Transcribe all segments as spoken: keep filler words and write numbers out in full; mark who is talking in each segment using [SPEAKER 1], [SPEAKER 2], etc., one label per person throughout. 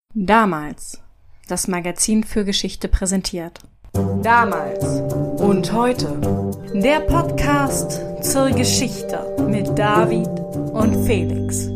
[SPEAKER 1] Damals. Das Magazin für Geschichte präsentiert. Damals und heute. Der Podcast zur Geschichte mit David und Felix.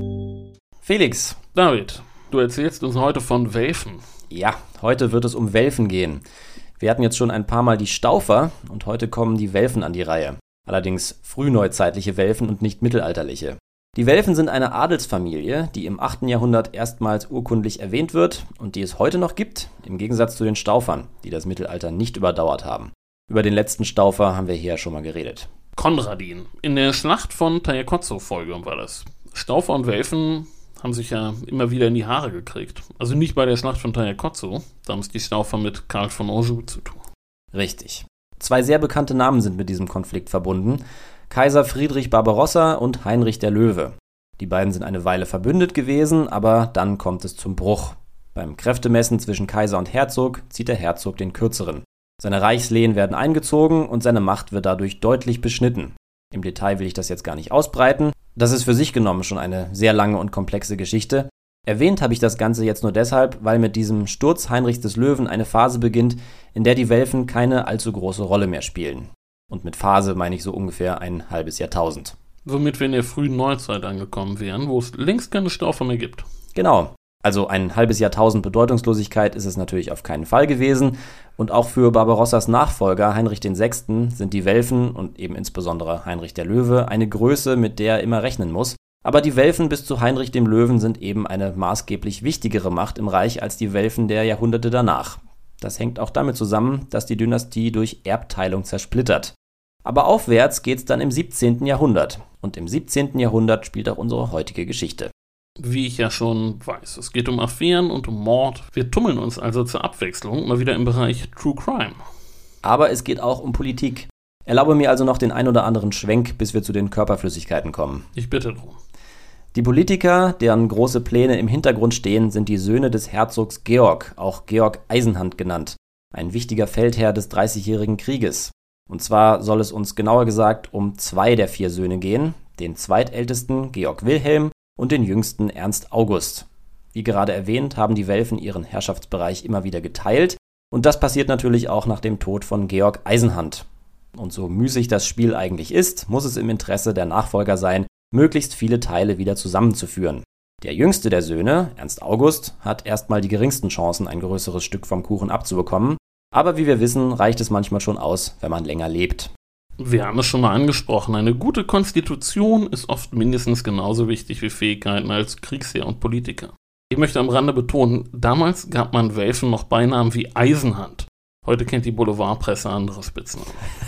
[SPEAKER 2] Felix.
[SPEAKER 3] David, du erzählst uns heute von Welfen.
[SPEAKER 2] Ja, heute wird es um Welfen gehen. Wir hatten jetzt schon ein paar Mal die Staufer und heute kommen die Welfen an die Reihe. Allerdings frühneuzeitliche Welfen und nicht mittelalterliche. Die Welfen sind eine Adelsfamilie, die im achten Jahrhundert erstmals urkundlich erwähnt wird und die es heute noch gibt, im Gegensatz zu den Staufern, die das Mittelalter nicht überdauert haben. Über den letzten Staufer haben wir hier ja schon mal geredet.
[SPEAKER 3] Konradin. In der Schlacht von Tagliacozzo-Folge war das. Staufer und Welfen haben sich ja immer wieder in die Haare gekriegt. Also nicht bei der Schlacht von Tagliacozzo, da haben es die Staufer mit Karl von Anjou zu tun.
[SPEAKER 2] Richtig. Zwei sehr bekannte Namen sind mit diesem Konflikt verbunden. Kaiser Friedrich Barbarossa und Heinrich der Löwe. Die beiden sind eine Weile verbündet gewesen, aber dann kommt es zum Bruch. Beim Kräftemessen zwischen Kaiser und Herzog zieht der Herzog den Kürzeren. Seine Reichslehen werden eingezogen und seine Macht wird dadurch deutlich beschnitten. Im Detail will ich das jetzt gar nicht ausbreiten. Das ist für sich genommen schon eine sehr lange und komplexe Geschichte. Erwähnt habe ich das Ganze jetzt nur deshalb, weil mit diesem Sturz Heinrichs des Löwen eine Phase beginnt, in der die Welfen keine allzu große Rolle mehr spielen. Und mit Phase meine ich so ungefähr ein halbes Jahrtausend.
[SPEAKER 3] Womit wir in der frühen Neuzeit angekommen wären, wo es längst keine Staufer mehr gibt.
[SPEAKER 2] Genau. Also ein halbes Jahrtausend Bedeutungslosigkeit ist es natürlich auf keinen Fall gewesen. Und auch für Barbarossas Nachfolger Heinrich der Sechste. sind die Welfen und eben insbesondere Heinrich der Löwe eine Größe, mit der er immer rechnen muss. Aber die Welfen bis zu Heinrich dem Löwen sind eben eine maßgeblich wichtigere Macht im Reich als die Welfen der Jahrhunderte danach. Das hängt auch damit zusammen, dass die Dynastie durch Erbteilung zersplittert. Aber aufwärts geht's dann im siebzehnten Jahrhundert. Und im siebzehnten Jahrhundert spielt auch unsere heutige Geschichte.
[SPEAKER 3] Wie ich ja schon weiß, es geht um Affären und um Mord. Wir tummeln uns also zur Abwechslung mal wieder im Bereich True Crime.
[SPEAKER 2] Aber es geht auch um Politik. Erlaube mir also noch den ein oder anderen Schwenk, bis wir zu den Körperflüssigkeiten kommen.
[SPEAKER 3] Ich bitte drum.
[SPEAKER 2] Die Politiker, deren große Pläne im Hintergrund stehen, sind die Söhne des Herzogs Georg, auch Georg Eisenhand genannt. Ein wichtiger Feldherr des Dreißigjährigen Krieges. Und zwar soll es uns genauer gesagt um zwei der vier Söhne gehen, den zweitältesten Georg Wilhelm und den jüngsten Ernst August. Wie gerade erwähnt, haben die Welfen ihren Herrschaftsbereich immer wieder geteilt und das passiert natürlich auch nach dem Tod von Georg Eisenhand. Und so müßig das Spiel eigentlich ist, muss es im Interesse der Nachfolger sein, möglichst viele Teile wieder zusammenzuführen. Der jüngste der Söhne, Ernst August, hat erstmal die geringsten Chancen, ein größeres Stück vom Kuchen abzubekommen. Aber wie wir wissen, reicht es manchmal schon aus, wenn man länger lebt.
[SPEAKER 3] Wir haben es schon mal angesprochen, eine gute Konstitution ist oft mindestens genauso wichtig wie Fähigkeiten als Kriegsherr und Politiker. Ich möchte am Rande betonen, damals gab man Welfen noch Beinamen wie Eisenhand. Heute kennt die Boulevardpresse andere Spitznamen.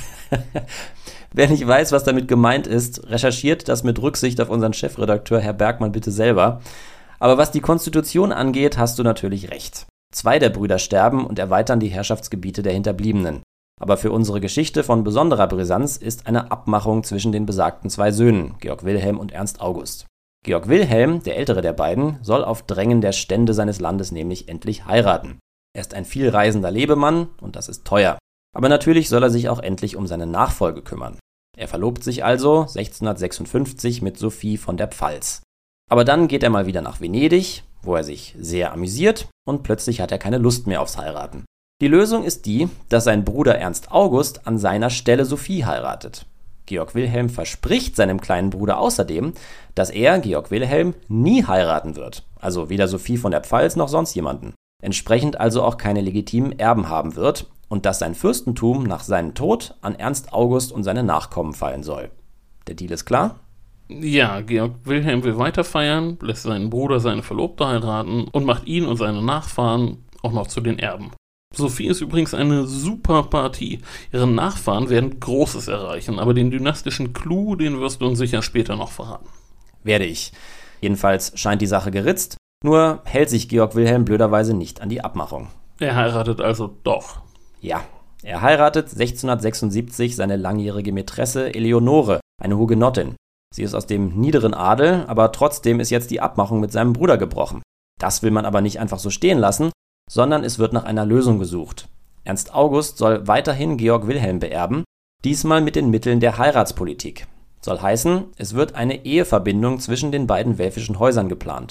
[SPEAKER 2] Wer nicht weiß, was damit gemeint ist, recherchiert das mit Rücksicht auf unseren Chefredakteur Herr Bergmann bitte selber. Aber was die Konstitution angeht, hast du natürlich recht. Zwei der Brüder sterben und erweitern die Herrschaftsgebiete der Hinterbliebenen. Aber für unsere Geschichte von besonderer Brisanz ist eine Abmachung zwischen den besagten zwei Söhnen, Georg Wilhelm und Ernst August. Georg Wilhelm, der ältere der beiden, soll auf Drängen der Stände seines Landes nämlich endlich heiraten. Er ist ein vielreisender Lebemann und das ist teuer. Aber natürlich soll er sich auch endlich um seine Nachfolge kümmern. Er verlobt sich also sechzehnhundertsechsundfünfzig mit Sophie von der Pfalz. Aber dann geht er mal wieder nach Venedig, wo er sich sehr amüsiert und plötzlich hat er keine Lust mehr aufs Heiraten. Die Lösung ist die, dass sein Bruder Ernst August an seiner Stelle Sophie heiratet. Georg Wilhelm verspricht seinem kleinen Bruder außerdem, dass er, Georg Wilhelm, nie heiraten wird. Also weder Sophie von der Pfalz noch sonst jemanden. Entsprechend also auch keine legitimen Erben haben wird und dass sein Fürstentum nach seinem Tod an Ernst August und seine Nachkommen fallen soll. Der Deal ist klar?
[SPEAKER 3] Ja, Georg Wilhelm will weiter feiern, lässt seinen Bruder seine Verlobte heiraten und macht ihn und seine Nachfahren auch noch zu den Erben. Sophie ist übrigens eine super Partie. Ihre Nachfahren werden Großes erreichen, aber den dynastischen Clou, den wirst du uns sicher später noch verraten.
[SPEAKER 2] Werde ich. Jedenfalls scheint die Sache geritzt, nur hält sich Georg Wilhelm blöderweise nicht an die Abmachung.
[SPEAKER 3] Er heiratet also doch.
[SPEAKER 2] Ja, er heiratet sechzehnhundertsechsundsiebzig seine langjährige Mätresse Eleonore, eine Hugenottin. Sie ist aus dem niederen Adel, aber trotzdem ist jetzt die Abmachung mit seinem Bruder gebrochen. Das will man aber nicht einfach so stehen lassen, sondern es wird nach einer Lösung gesucht. Ernst August soll weiterhin Georg Wilhelm beerben, diesmal mit den Mitteln der Heiratspolitik. Soll heißen, es wird eine Eheverbindung zwischen den beiden welfischen Häusern geplant.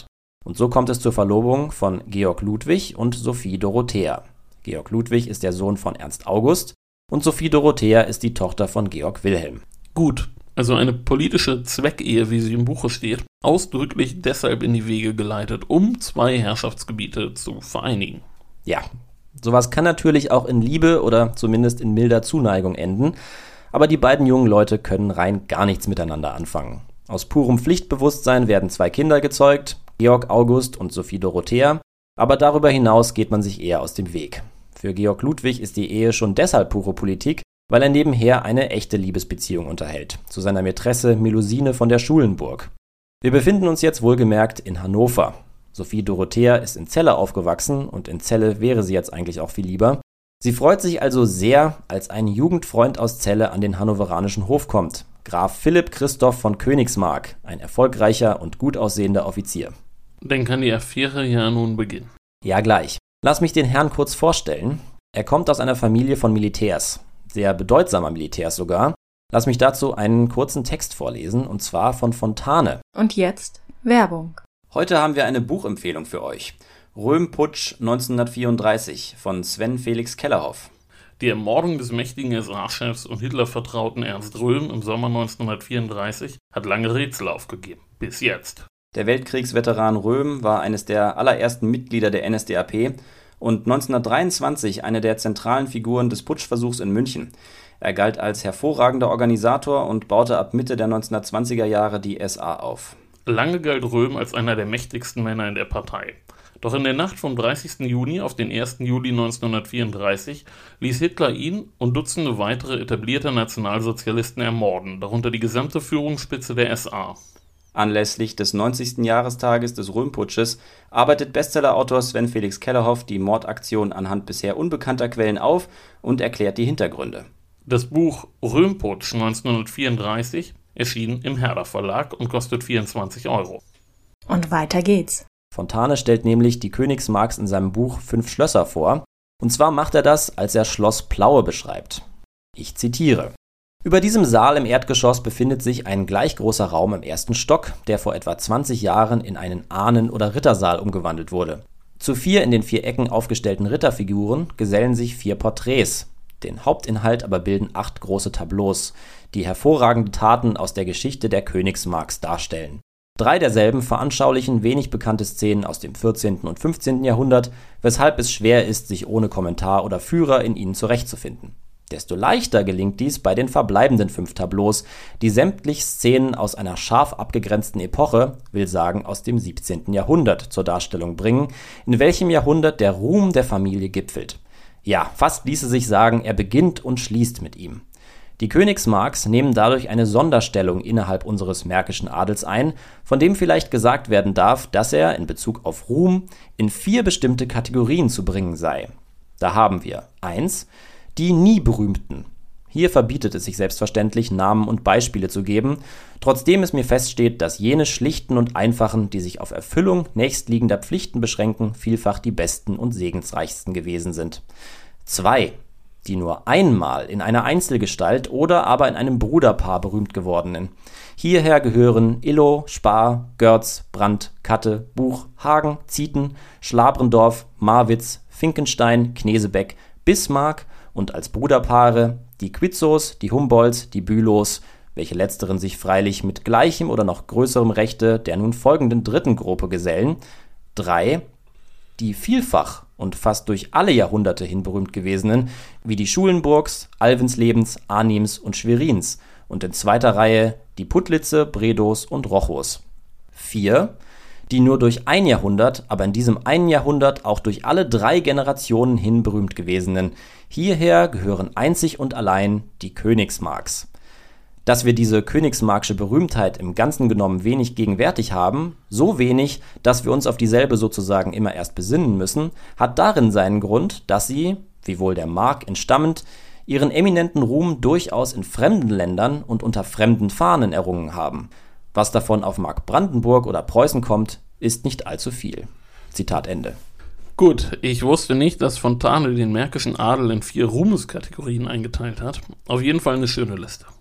[SPEAKER 2] Und so kommt es zur Verlobung von Georg Ludwig und Sophie Dorothea. Georg Ludwig ist der Sohn von Ernst August und Sophie Dorothea ist die Tochter von Georg Wilhelm.
[SPEAKER 3] Gut, also eine politische Zweckehe, wie sie im Buche steht, ausdrücklich deshalb in die Wege geleitet, um zwei Herrschaftsgebiete zu vereinigen.
[SPEAKER 2] Ja, sowas kann natürlich auch in Liebe oder zumindest in milder Zuneigung enden, aber die beiden jungen Leute können rein gar nichts miteinander anfangen. Aus purem Pflichtbewusstsein werden zwei Kinder gezeugt, Georg August und Sophie Dorothea, aber darüber hinaus geht man sich eher aus dem Weg. Für Georg Ludwig ist die Ehe schon deshalb pure Politik, weil er nebenher eine echte Liebesbeziehung unterhält, zu seiner Mätresse Melusine von der Schulenburg. Wir befinden uns jetzt wohlgemerkt in Hannover. Sophie Dorothea ist in Celle aufgewachsen und in Celle wäre sie jetzt eigentlich auch viel lieber. Sie freut sich also sehr, als ein Jugendfreund aus Celle an den hannoveranischen Hof kommt. Graf Philipp Christoph von Königsmark, ein erfolgreicher und gut aussehender Offizier.
[SPEAKER 3] Dann kann die Affäre ja nun beginnen.
[SPEAKER 2] Ja, gleich. Lass mich den Herrn kurz vorstellen. Er kommt aus einer Familie von Militärs, sehr bedeutsamer Militärs sogar. Lass mich dazu einen kurzen Text vorlesen, und zwar von Fontane.
[SPEAKER 1] Und jetzt Werbung.
[SPEAKER 2] Heute haben wir eine Buchempfehlung für euch. Röhm-Putsch neunzehnhundertvierunddreißig von Sven Felix Kellerhoff.
[SPEAKER 3] Die Ermordung des mächtigen S A-Chefs und Hitler-Vertrauten Ernst Röhm im Sommer neunzehnhundertvierunddreißig hat lange Rätsel aufgegeben. Bis jetzt.
[SPEAKER 2] Der Weltkriegsveteran Röhm war eines der allerersten Mitglieder der N S D A P und neunzehnhundertdreiundzwanzig eine der zentralen Figuren des Putschversuchs in München. Er galt als hervorragender Organisator und baute ab Mitte der neunzehnhundertzwanziger Jahre die S A auf.
[SPEAKER 3] Lange galt Röhm als einer der mächtigsten Männer in der Partei. Doch in der Nacht vom dreißigsten Juni auf den ersten Juli neunzehnhundertvierunddreißig ließ Hitler ihn und Dutzende weitere etablierte Nationalsozialisten ermorden, darunter die gesamte Führungsspitze der S A.
[SPEAKER 2] Anlässlich des neunzigsten Jahrestages des Röhm-Putsches arbeitet Bestsellerautor Sven Felix Kellerhoff die Mordaktion anhand bisher unbekannter Quellen auf und erklärt die Hintergründe.
[SPEAKER 3] Das Buch Röhm-Putsch neunzehnhundertvierunddreißig erschien im Herder Verlag und kostet vierundzwanzig Euro.
[SPEAKER 1] Und weiter geht's.
[SPEAKER 2] Fontane stellt nämlich die Königsmarks in seinem Buch Fünf Schlösser vor. Und zwar macht er das, als er Schloss Plaue beschreibt. Ich zitiere. Über diesem Saal im Erdgeschoss befindet sich ein gleich großer Raum im ersten Stock, der vor etwa zwanzig Jahren in einen Ahnen- oder Rittersaal umgewandelt wurde. Zu vier in den vier Ecken aufgestellten Ritterfiguren gesellen sich vier Porträts. Den Hauptinhalt aber bilden acht große Tableaus, die hervorragende Taten aus der Geschichte der Königsmarks darstellen. Drei derselben veranschaulichen wenig bekannte Szenen aus dem vierzehnten und fünfzehnten Jahrhundert, weshalb es schwer ist, sich ohne Kommentar oder Führer in ihnen zurechtzufinden. Desto leichter gelingt dies bei den verbleibenden fünf Tableaus, die sämtlich Szenen aus einer scharf abgegrenzten Epoche, will sagen aus dem siebzehnten Jahrhundert, zur Darstellung bringen, in welchem Jahrhundert der Ruhm der Familie gipfelt. Ja, fast ließe sich sagen, er beginnt und schließt mit ihm. Die Königsmarks nehmen dadurch eine Sonderstellung innerhalb unseres märkischen Adels ein, von dem vielleicht gesagt werden darf, dass er in Bezug auf Ruhm in vier bestimmte Kategorien zu bringen sei. Da haben wir eins Die nie Berühmten. Hier verbietet es sich selbstverständlich, Namen und Beispiele zu geben, trotzdem es mir feststeht, dass jene schlichten und einfachen, die sich auf Erfüllung nächstliegender Pflichten beschränken, vielfach die besten und segensreichsten gewesen sind. zwei Die nur einmal in einer Einzelgestalt oder aber in einem Bruderpaar berühmt gewordenen. Hierher gehören Illo, Spar, Görz, Brandt, Katte, Buch, Hagen, Zieten, Schlabrendorf, Marwitz, Finkenstein, Knesebeck, Bismarck und als Bruderpaare die Quizzos, die Humboldts, die Bülows, welche letzteren sich freilich mit gleichem oder noch größerem Rechte der nun folgenden dritten Gruppe gesellen. drei Die vielfach und fast durch alle Jahrhunderte hin berühmt gewesenen, wie die Schulenburgs, Alvenslebens, Arnims und Schwerins und in zweiter Reihe die Putlitze, Bredows und Rochos. vier Die nur durch ein Jahrhundert, aber in diesem einen Jahrhundert auch durch alle drei Generationen hin berühmt gewesenen. Hierher gehören einzig und allein die Königsmarks. Dass wir diese königsmarksche Berühmtheit im Ganzen genommen wenig gegenwärtig haben, so wenig, dass wir uns auf dieselbe sozusagen immer erst besinnen müssen, hat darin seinen Grund, dass sie, wiewohl der Mark entstammend, ihren eminenten Ruhm durchaus in fremden Ländern und unter fremden Fahnen errungen haben. Was davon auf Mark Brandenburg oder Preußen kommt, ist nicht allzu viel. Zitat Ende.
[SPEAKER 3] Gut, ich wusste nicht, dass Fontane den märkischen Adel in vier Ruhmeskategorien eingeteilt hat. Auf jeden Fall eine schöne Liste.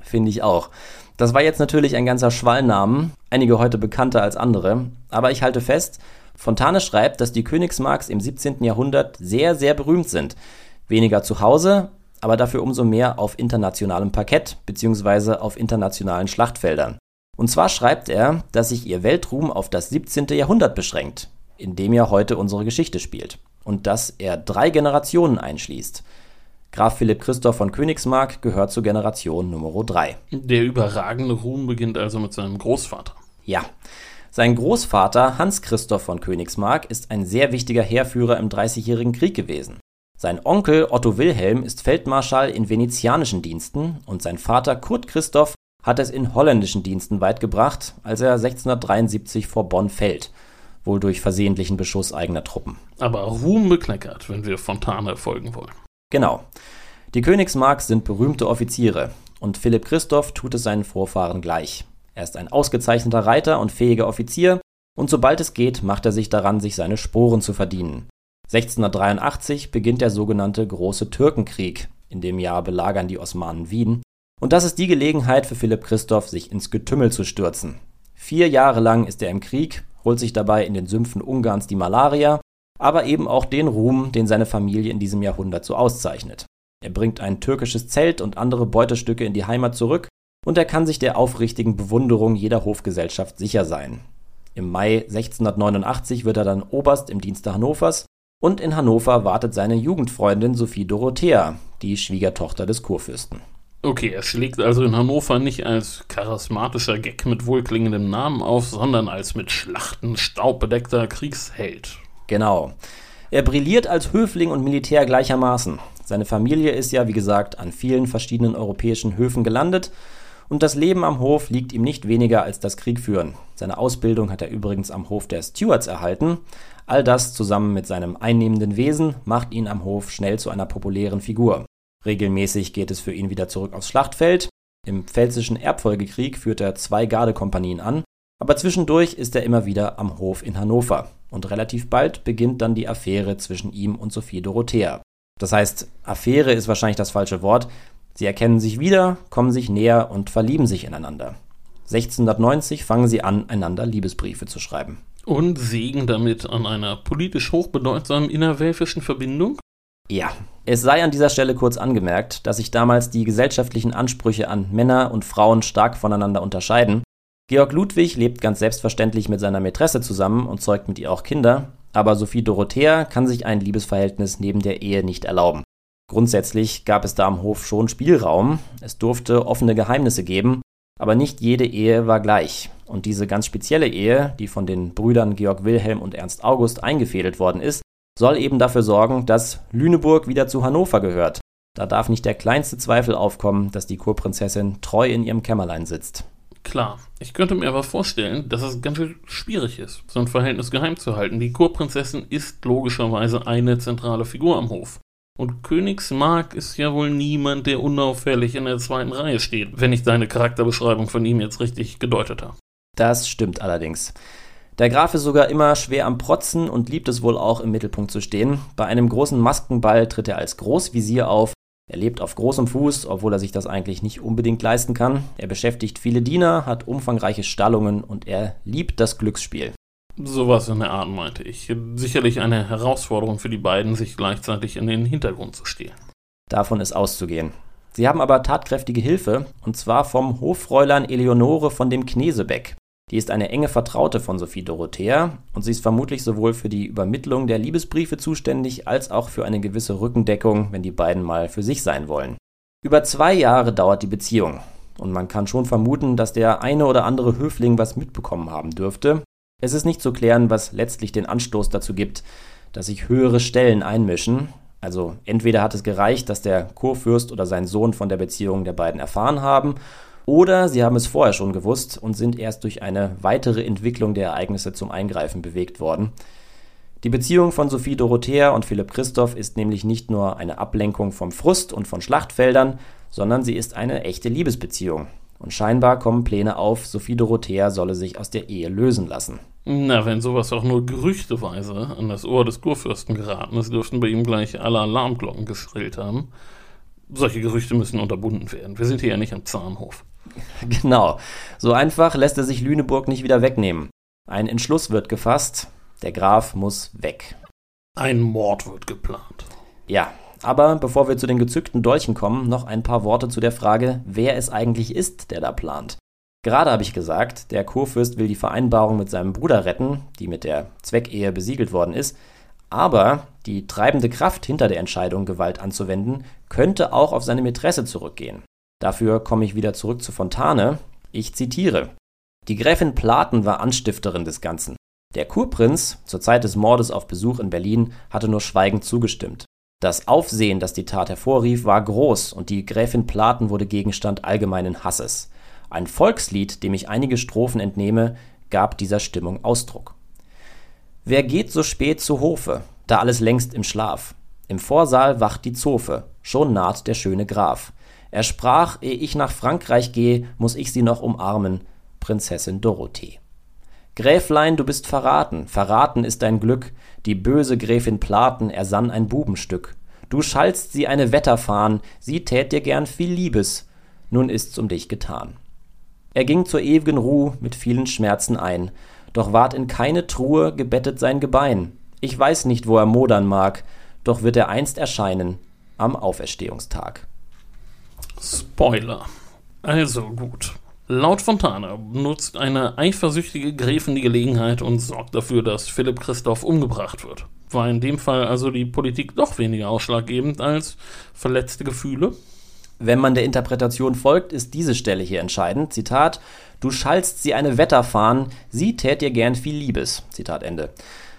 [SPEAKER 2] Finde ich auch. Das war jetzt natürlich ein ganzer Schwall Namen, einige heute bekannter als andere, aber ich halte fest, Fontane schreibt, dass die Königsmarks im siebzehnten Jahrhundert sehr, sehr berühmt sind. Weniger zu Hause, aber dafür umso mehr auf internationalem Parkett bzw. auf internationalen Schlachtfeldern. Und zwar schreibt er, dass sich ihr Weltruhm auf das siebzehnte Jahrhundert beschränkt, in dem ja heute unsere Geschichte spielt. Und dass er drei Generationen einschließt. Graf Philipp Christoph von Königsmark gehört zur Generation Nummer drei.
[SPEAKER 3] Der überragende Ruhm beginnt also mit seinem Großvater.
[SPEAKER 2] Ja, sein Großvater Hans Christoph von Königsmark ist ein sehr wichtiger Heerführer im Dreißigjährigen Krieg gewesen. Sein Onkel Otto Wilhelm ist Feldmarschall in venezianischen Diensten und sein Vater Kurt Christoph hat es in holländischen Diensten weit gebracht, als er sechzehnhundertdreiundsiebzig vor Bonn fällt, wohl durch versehentlichen Beschuss eigener Truppen.
[SPEAKER 3] Aber Ruhm bekleckert, wenn wir Fontane folgen wollen.
[SPEAKER 2] Genau. Die Königsmarks sind berühmte Offiziere und Philipp Christoph tut es seinen Vorfahren gleich. Er ist ein ausgezeichneter Reiter und fähiger Offizier und sobald es geht, macht er sich daran, sich seine Sporen zu verdienen. sechzehnhundertdreiundachtzig beginnt der sogenannte Große Türkenkrieg. In dem Jahr belagern die Osmanen Wien. Und das ist die Gelegenheit für Philipp Christoph, sich ins Getümmel zu stürzen. Vier Jahre lang ist er im Krieg, holt sich dabei in den Sümpfen Ungarns die Malaria, aber eben auch den Ruhm, den seine Familie in diesem Jahrhundert so auszeichnet. Er bringt ein türkisches Zelt und andere Beutestücke in die Heimat zurück und er kann sich der aufrichtigen Bewunderung jeder Hofgesellschaft sicher sein. Im Mai sechzehnhundertneunundachtzig wird er dann Oberst im Dienste Hannovers und in Hannover wartet seine Jugendfreundin Sophie Dorothea, die Schwiegertochter des Kurfürsten.
[SPEAKER 3] Okay, er schlägt also in Hannover nicht als charismatischer Gag mit wohlklingendem Namen auf, sondern als mit Schlachten staubbedeckter Kriegsheld.
[SPEAKER 2] Genau. Er brilliert als Höfling und Militär gleichermaßen. Seine Familie ist ja, wie gesagt, an vielen verschiedenen europäischen Höfen gelandet und das Leben am Hof liegt ihm nicht weniger als das Kriegführen. Seine Ausbildung hat er übrigens am Hof der Stuarts erhalten. All das zusammen mit seinem einnehmenden Wesen macht ihn am Hof schnell zu einer populären Figur. Regelmäßig geht es für ihn wieder zurück aufs Schlachtfeld. Im Pfälzischen Erbfolgekrieg führt er zwei Gardekompanien an, aber zwischendurch ist er immer wieder am Hof in Hannover. Und relativ bald beginnt dann die Affäre zwischen ihm und Sophie Dorothea. Das heißt, Affäre ist wahrscheinlich das falsche Wort. Sie erkennen sich wieder, kommen sich näher und verlieben sich ineinander. sechzehnhundertneunzig fangen sie an, einander Liebesbriefe zu schreiben.
[SPEAKER 3] Und sägen damit an einer politisch hochbedeutsamen innerwelfischen Verbindung?
[SPEAKER 2] Ja, es sei an dieser Stelle kurz angemerkt, dass sich damals die gesellschaftlichen Ansprüche an Männer und Frauen stark voneinander unterscheiden. Georg Ludwig lebt ganz selbstverständlich mit seiner Mätresse zusammen und zeugt mit ihr auch Kinder, aber Sophie Dorothea kann sich ein Liebesverhältnis neben der Ehe nicht erlauben. Grundsätzlich gab es da am Hof schon Spielraum, es durfte offene Geheimnisse geben, aber nicht jede Ehe war gleich. Und diese ganz spezielle Ehe, die von den Brüdern Georg Wilhelm und Ernst August eingefädelt worden ist, soll eben dafür sorgen, dass Lüneburg wieder zu Hannover gehört. Da darf nicht der kleinste Zweifel aufkommen, dass die Kurprinzessin treu in ihrem Kämmerlein sitzt.
[SPEAKER 3] Klar, ich könnte mir aber vorstellen, dass es ganz schön schwierig ist, so ein Verhältnis geheim zu halten. Die Kurprinzessin ist logischerweise eine zentrale Figur am Hof. Und Königsmark ist ja wohl niemand, der unauffällig in der zweiten Reihe steht, wenn ich deine Charakterbeschreibung von ihm jetzt richtig gedeutet habe.
[SPEAKER 2] Das stimmt allerdings. Der Graf ist sogar immer schwer am Protzen und liebt es wohl auch, im Mittelpunkt zu stehen. Bei einem großen Maskenball tritt er als Großvisier auf. Er lebt auf großem Fuß, obwohl er sich das eigentlich nicht unbedingt leisten kann. Er beschäftigt viele Diener, hat umfangreiche Stallungen und er liebt das Glücksspiel.
[SPEAKER 3] Sowas in der Art meinte ich. Sicherlich eine Herausforderung für die beiden, sich gleichzeitig in den Hintergrund zu stehlen.
[SPEAKER 2] Davon ist auszugehen. Sie haben aber tatkräftige Hilfe, und zwar vom Hoffräulein Eleonore von dem Knesebeck. Die ist eine enge Vertraute von Sophie Dorothea und sie ist vermutlich sowohl für die Übermittlung der Liebesbriefe zuständig, als auch für eine gewisse Rückendeckung, wenn die beiden mal für sich sein wollen. Über zwei Jahre dauert die Beziehung und man kann schon vermuten, dass der eine oder andere Höfling was mitbekommen haben dürfte. Es ist nicht zu klären, was letztlich den Anstoß dazu gibt, dass sich höhere Stellen einmischen. Also entweder hat es gereicht, dass der Kurfürst oder sein Sohn von der Beziehung der beiden erfahren haben, oder sie haben es vorher schon gewusst und sind erst durch eine weitere Entwicklung der Ereignisse zum Eingreifen bewegt worden. Die Beziehung von Sophie Dorothea und Philipp Christoph ist nämlich nicht nur eine Ablenkung vom Frust und von Schlachtfeldern, sondern sie ist eine echte Liebesbeziehung. Und scheinbar kommen Pläne auf, Sophie Dorothea solle sich aus der Ehe lösen lassen.
[SPEAKER 3] Na, wenn sowas auch nur gerüchteweise an das Ohr des Kurfürsten geraten ist, dürften bei ihm gleich alle Alarmglocken geschrillt haben. Solche Gerüchte müssen unterbunden werden. Wir sind hier ja nicht am Zahnhof.
[SPEAKER 2] Genau. So einfach lässt er sich Lüneburg nicht wieder wegnehmen. Ein Entschluss wird gefasst. Der Graf muss weg.
[SPEAKER 3] Ein Mord wird geplant.
[SPEAKER 2] Ja, aber bevor wir zu den gezückten Dolchen kommen, noch ein paar Worte zu der Frage, wer es eigentlich ist, der da plant. Gerade habe ich gesagt, der Kurfürst will die Vereinbarung mit seinem Bruder retten, die mit der Zweckehe besiegelt worden ist. Aber die treibende Kraft hinter der Entscheidung, Gewalt anzuwenden, könnte auch auf seine Mätresse zurückgehen. Dafür komme ich wieder zurück zu Fontane. Ich zitiere: Die Gräfin Platen war Anstifterin des Ganzen. Der Kurprinz, zur Zeit des Mordes auf Besuch in Berlin, hatte nur schweigend zugestimmt. Das Aufsehen, das die Tat hervorrief, war groß und die Gräfin Platen wurde Gegenstand allgemeinen Hasses. Ein Volkslied, dem ich einige Strophen entnehme, gab dieser Stimmung Ausdruck. Wer geht so spät zu Hofe, da alles längst im Schlaf? Im Vorsaal wacht die Zofe, schon naht der schöne Graf. Er sprach, ehe ich nach Frankreich geh, muß ich sie noch umarmen, Prinzessin Dorothee. Gräflein, du bist verraten, verraten ist dein Glück, die böse Gräfin Platen ersann ein Bubenstück. Du schallst sie eine Wetterfahn, sie tät dir gern viel Liebes, nun ist's um dich getan. Er ging zur ewigen Ruh mit vielen Schmerzen ein, doch ward in keine Truhe gebettet sein Gebein. Ich weiß nicht, wo er modern mag, doch wird er einst erscheinen am Auferstehungstag.
[SPEAKER 3] Spoiler. Also gut. Laut Fontane nutzt eine eifersüchtige Gräfin die Gelegenheit und sorgt dafür, dass Philipp Christoph umgebracht wird. War in dem Fall also die Politik doch weniger ausschlaggebend als verletzte Gefühle?
[SPEAKER 2] Wenn man der Interpretation folgt, ist diese Stelle hier entscheidend. Zitat: Du schallst sie eine Wetterfahn, sie tät dir gern viel Liebes. Zitat Ende.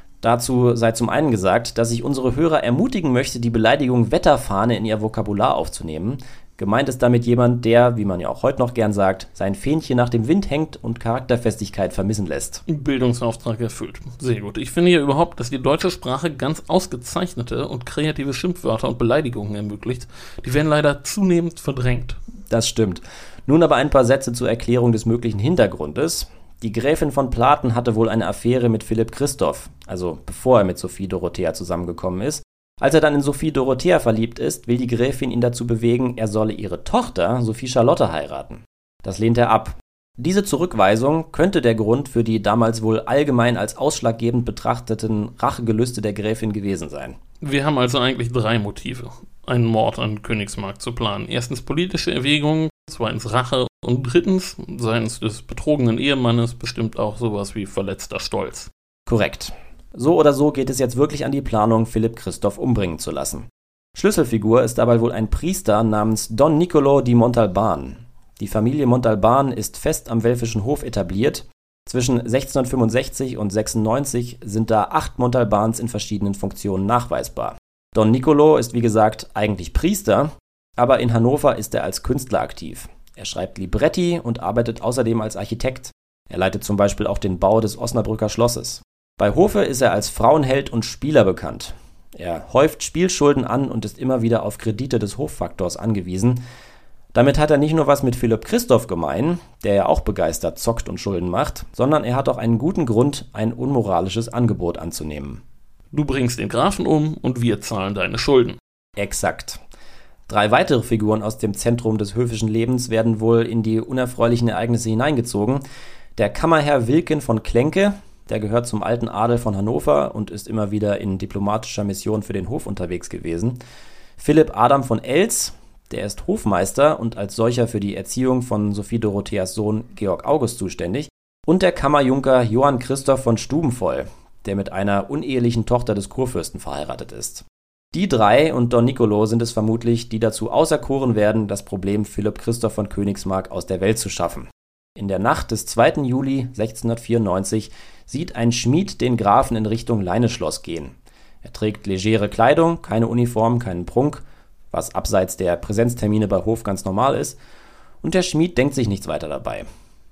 [SPEAKER 2] Dazu sei zum einen gesagt, dass ich unsere Hörer ermutigen möchte, die Beleidigung Wetterfahne in ihr Vokabular aufzunehmen. Gemeint ist damit jemand, der, wie man ja auch heute noch gern sagt, sein Fähnchen nach dem Wind hängt und Charakterfestigkeit vermissen lässt.
[SPEAKER 3] Bildungsauftrag erfüllt. Sehr gut. Ich finde hier überhaupt, dass die deutsche Sprache ganz ausgezeichnete und kreative Schimpfwörter und Beleidigungen ermöglicht. Die werden leider zunehmend verdrängt.
[SPEAKER 2] Das stimmt. Nun aber ein paar Sätze zur Erklärung des möglichen Hintergrundes. Die Gräfin von Platen hatte wohl eine Affäre mit Philipp Christoph, also bevor er mit Sophie Dorothea zusammengekommen ist. Als er dann in Sophie Dorothea verliebt ist, will die Gräfin ihn dazu bewegen, er solle ihre Tochter Sophie Charlotte heiraten. Das lehnt er ab. Diese Zurückweisung könnte der Grund für die damals wohl allgemein als ausschlaggebend betrachteten Rachegelüste der Gräfin gewesen sein.
[SPEAKER 3] Wir haben also eigentlich drei Motive, einen Mord an Königsmark zu planen. Erstens politische Erwägungen, zweitens Rache und drittens, seitens des betrogenen Ehemannes, bestimmt auch sowas wie verletzter Stolz.
[SPEAKER 2] Korrekt. So oder so geht es jetzt wirklich an die Planung, Philipp Christoph umbringen zu lassen. Schlüsselfigur ist dabei wohl ein Priester namens Don Niccolò di Montalban. Die Familie Montalban ist fest am welfischen Hof etabliert. Zwischen sechzehnhundertfünfundsechzig und sechsundneunzig sind da acht Montalbans in verschiedenen Funktionen nachweisbar. Don Niccolò ist wie gesagt eigentlich Priester, aber in Hannover ist er als Künstler aktiv. Er schreibt Libretti und arbeitet außerdem als Architekt. Er leitet zum Beispiel auch den Bau des Osnabrücker Schlosses. Bei Hofe ist er als Frauenheld und Spieler bekannt. Er häuft Spielschulden an und ist immer wieder auf Kredite des Hoffaktors angewiesen. Damit hat er nicht nur was mit Philipp Christoph gemein, der ja auch begeistert zockt und Schulden macht, sondern er hat auch einen guten Grund, ein unmoralisches Angebot anzunehmen.
[SPEAKER 3] Du bringst den Grafen um und wir zahlen deine Schulden.
[SPEAKER 2] Exakt. Drei weitere Figuren aus dem Zentrum des höfischen Lebens werden wohl in die unerfreulichen Ereignisse hineingezogen. Der Kammerherr Wilken von Klenke, der gehört zum alten Adel von Hannover und ist immer wieder in diplomatischer Mission für den Hof unterwegs gewesen. Philipp Adam von Elz, der ist Hofmeister und als solcher für die Erziehung von Sophie Dorotheas Sohn Georg August zuständig. Und der Kammerjunker Johann Christoph von Stubenvoll, der mit einer unehelichen Tochter des Kurfürsten verheiratet ist. Die drei und Don Niccolò sind es vermutlich, die dazu auserkoren werden, das Problem Philipp Christoph von Königsmark aus der Welt zu schaffen. In der Nacht des zweiten Juli sechzehnhundertvierundneunzig sieht ein Schmied den Grafen in Richtung Leineschloss gehen. Er trägt legere Kleidung, keine Uniform, keinen Prunk, was abseits der Präsenztermine bei Hof ganz normal ist, und der Schmied denkt sich nichts weiter dabei.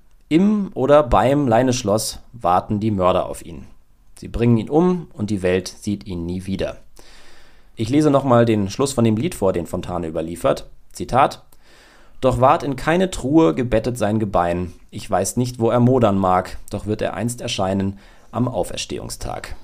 [SPEAKER 2] Im oder beim Leineschloss warten die Mörder auf ihn. Sie bringen ihn um und die Welt sieht ihn nie wieder. Ich lese nochmal den Schluss von dem Lied vor, den Fontane überliefert. Zitat: Doch ward in keine Truhe gebettet sein Gebein. Ich weiß nicht, wo er modern mag, doch wird er einst erscheinen am Auferstehungstag.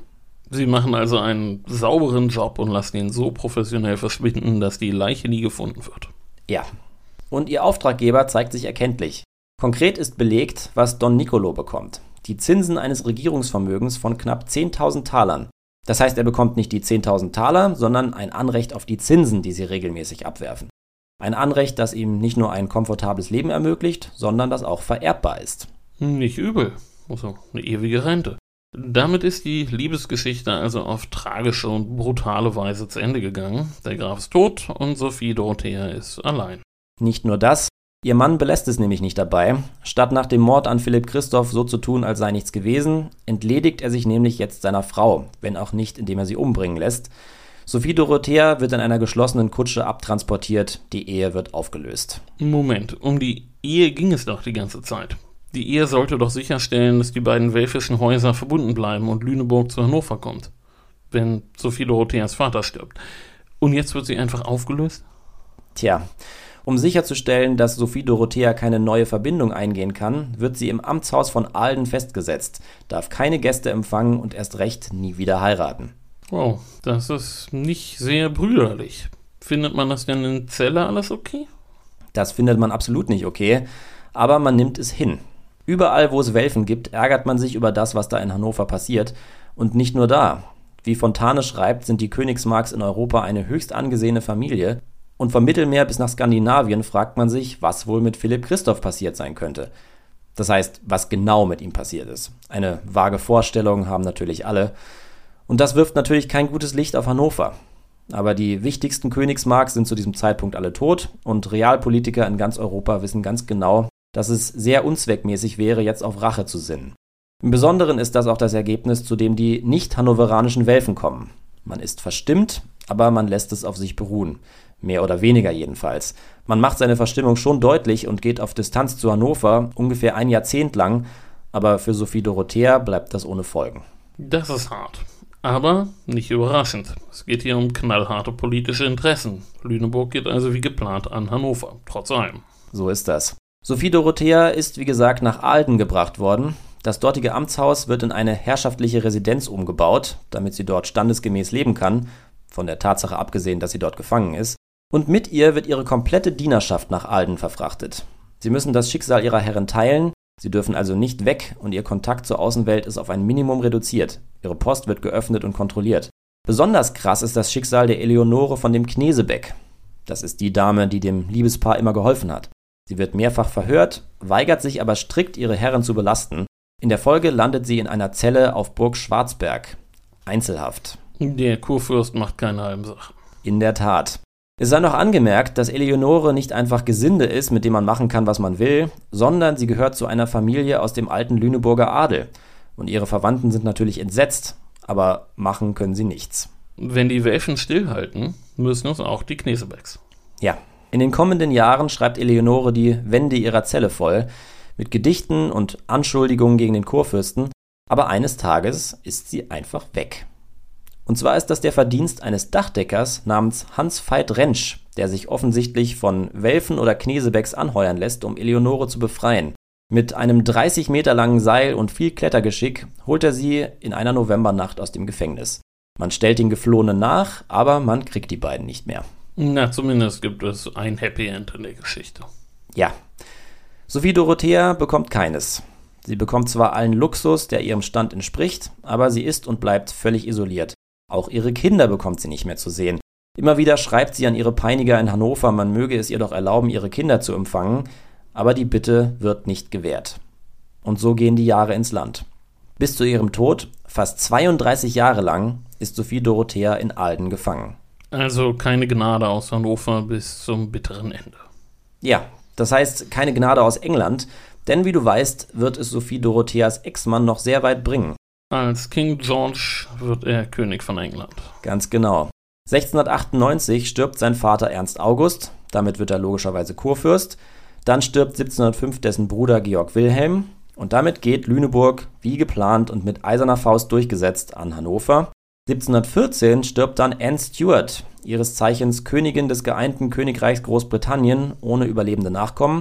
[SPEAKER 3] Sie machen also einen sauberen Job und lassen ihn so professionell verschwinden, dass die Leiche nie gefunden wird.
[SPEAKER 2] Ja. Und ihr Auftraggeber zeigt sich erkenntlich. Konkret ist belegt, was Don Nicolo bekommt. Die Zinsen eines Regierungsvermögens von knapp zehntausend Talern. Das heißt, er bekommt nicht die zehntausend Taler, sondern ein Anrecht auf die Zinsen, die sie regelmäßig abwerfen. Ein Anrecht, das ihm nicht nur ein komfortables Leben ermöglicht, sondern das auch vererbbar ist.
[SPEAKER 3] Nicht übel. Also eine ewige Rente. Damit ist die Liebesgeschichte also auf tragische und brutale Weise zu Ende gegangen. Der Graf ist tot und Sophie Dorothea ist allein.
[SPEAKER 2] Nicht nur das, ihr Mann belässt es nämlich nicht dabei. Statt nach dem Mord an Philipp Christoph so zu tun, als sei nichts gewesen, entledigt er sich nämlich jetzt seiner Frau, wenn auch nicht, indem er sie umbringen lässt. Sophie Dorothea wird in einer geschlossenen Kutsche abtransportiert, die Ehe wird aufgelöst.
[SPEAKER 3] Moment, um die Ehe ging es doch die ganze Zeit. Die Ehe sollte doch sicherstellen, dass die beiden welfischen Häuser verbunden bleiben und Lüneburg zu Hannover kommt, wenn Sophie Dorotheas Vater stirbt. Und jetzt wird sie einfach aufgelöst?
[SPEAKER 2] Tja, um sicherzustellen, dass Sophie Dorothea keine neue Verbindung eingehen kann, wird sie im Amtshaus von Ahlden festgesetzt, darf keine Gäste empfangen und erst recht nie wieder heiraten.
[SPEAKER 3] Wow, das ist nicht sehr brüderlich. Findet man das denn in Celle alles okay?
[SPEAKER 2] Das findet man absolut nicht okay, aber man nimmt es hin. Überall, wo es Welfen gibt, ärgert man sich über das, was da in Hannover passiert. Und nicht nur da. Wie Fontane schreibt, sind die Königsmarks in Europa eine höchst angesehene Familie. Und vom Mittelmeer bis nach Skandinavien fragt man sich, was wohl mit Philipp Christoph passiert sein könnte. Das heißt, was genau mit ihm passiert ist. Eine vage Vorstellung haben natürlich alle. Und das wirft natürlich kein gutes Licht auf Hannover. Aber die wichtigsten Königsmarks sind zu diesem Zeitpunkt alle tot und Realpolitiker in ganz Europa wissen ganz genau, dass es sehr unzweckmäßig wäre, jetzt auf Rache zu sinnen. Im Besonderen ist das auch das Ergebnis, zu dem die nicht-hannoveranischen Welfen kommen. Man ist verstimmt, aber man lässt es auf sich beruhen. Mehr oder weniger jedenfalls. Man macht seine Verstimmung schon deutlich und geht auf Distanz zu Hannover, ungefähr ein Jahrzehnt lang, aber für Sophie Dorothea bleibt das ohne Folgen.
[SPEAKER 3] Das ist hart. Aber nicht überraschend. Es geht hier um knallharte politische Interessen. Lüneburg geht also wie geplant an Hannover, trotz allem.
[SPEAKER 2] So ist das. Sophie Dorothea ist, wie gesagt, nach Ahlden gebracht worden. Das dortige Amtshaus wird in eine herrschaftliche Residenz umgebaut, damit sie dort standesgemäß leben kann, von der Tatsache abgesehen, dass sie dort gefangen ist. Und mit ihr wird ihre komplette Dienerschaft nach Ahlden verfrachtet. Sie müssen das Schicksal ihrer Herren teilen, sie dürfen also nicht weg und ihr Kontakt zur Außenwelt ist auf ein Minimum reduziert. Ihre Post wird geöffnet und kontrolliert. Besonders krass ist das Schicksal der Eleonore von dem Knesebeck. Das ist die Dame, die dem Liebespaar immer geholfen hat. Sie wird mehrfach verhört, weigert sich aber strikt, ihre Herren zu belasten. In der Folge landet sie in einer Zelle auf Burg Schwarzberg. Einzelhaft.
[SPEAKER 3] Der Kurfürst macht keine halben Sachen.
[SPEAKER 2] In der Tat. Es sei noch angemerkt, dass Eleonore nicht einfach Gesinde ist, mit dem man machen kann, was man will, sondern sie gehört zu einer Familie aus dem alten Lüneburger Adel. Und ihre Verwandten sind natürlich entsetzt, aber machen können sie nichts.
[SPEAKER 3] Wenn die Welfen stillhalten, müssen es auch die Knesebecks.
[SPEAKER 2] Ja. In den kommenden Jahren schreibt Eleonore die Wände ihrer Zelle voll, mit Gedichten und Anschuldigungen gegen den Kurfürsten, aber eines Tages ist sie einfach weg. Und zwar ist das der Verdienst eines Dachdeckers namens Hans Veit Rentsch, der sich offensichtlich von Welfen oder Knesebecks anheuern lässt, um Eleonore zu befreien. Mit einem dreißig Meter langen Seil und viel Klettergeschick holt er sie in einer Novembernacht aus dem Gefängnis. Man stellt den Geflohenen nach, aber man kriegt die beiden nicht mehr.
[SPEAKER 3] Na, zumindest gibt es ein Happy End in der Geschichte.
[SPEAKER 2] Ja. Sophie Dorothea bekommt keines. Sie bekommt zwar allen Luxus, der ihrem Stand entspricht, aber sie ist und bleibt völlig isoliert. Auch ihre Kinder bekommt sie nicht mehr zu sehen. Immer wieder schreibt sie an ihre Peiniger in Hannover, man möge es ihr doch erlauben, ihre Kinder zu empfangen, aber die Bitte wird nicht gewährt. Und so gehen die Jahre ins Land. Bis zu ihrem Tod, fast zweiunddreißig Jahre lang, ist Sophie Dorothea in Ahlden gefangen.
[SPEAKER 3] Also keine Gnade aus Hannover bis zum bitteren Ende.
[SPEAKER 2] Ja, das heißt keine Gnade aus England, denn wie du weißt, wird es Sophie Dorotheas Ex-Mann noch sehr weit bringen.
[SPEAKER 3] Als King George wird er König von England.
[SPEAKER 2] Ganz genau. sechzehnhundertachtundneunzig stirbt sein Vater Ernst August, damit wird er logischerweise Kurfürst. Dann stirbt siebzehnhundertfünf dessen Bruder Georg Wilhelm und damit geht Lüneburg wie geplant und mit eiserner Faust durchgesetzt an Hannover. siebzehnhundertvierzehn stirbt dann Anne Stuart, ihres Zeichens Königin des geeinten Königreichs Großbritannien, ohne überlebende Nachkommen.